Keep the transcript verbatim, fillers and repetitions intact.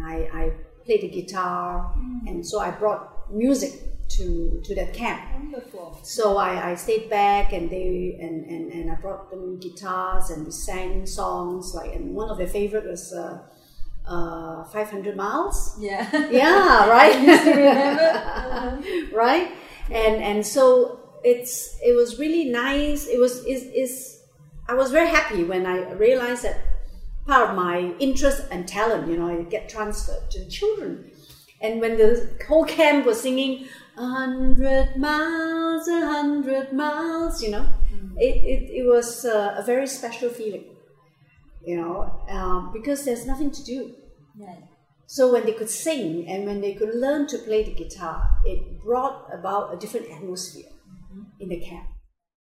I, I played the guitar, mm. and so I brought music to to that camp. Wonderful. So I, I stayed back, and they and, and, and I brought them guitars, and we sang songs like, and one of their favorite was uh, uh, five hundred miles. Yeah. Yeah, right. I used to remember. Uh-huh. Right, and and so it's it was really nice. It was is is I was very happy when I realized that part of my interest and talent, you know, I get transferred to the children. And when the whole camp was singing a hundred miles, a hundred miles, you know, mm-hmm. it, it, it was uh, a very special feeling, you know, um, because there's nothing to do. Yeah. So when they could sing and when they could learn to play the guitar, it brought about a different atmosphere mm-hmm. in the camp.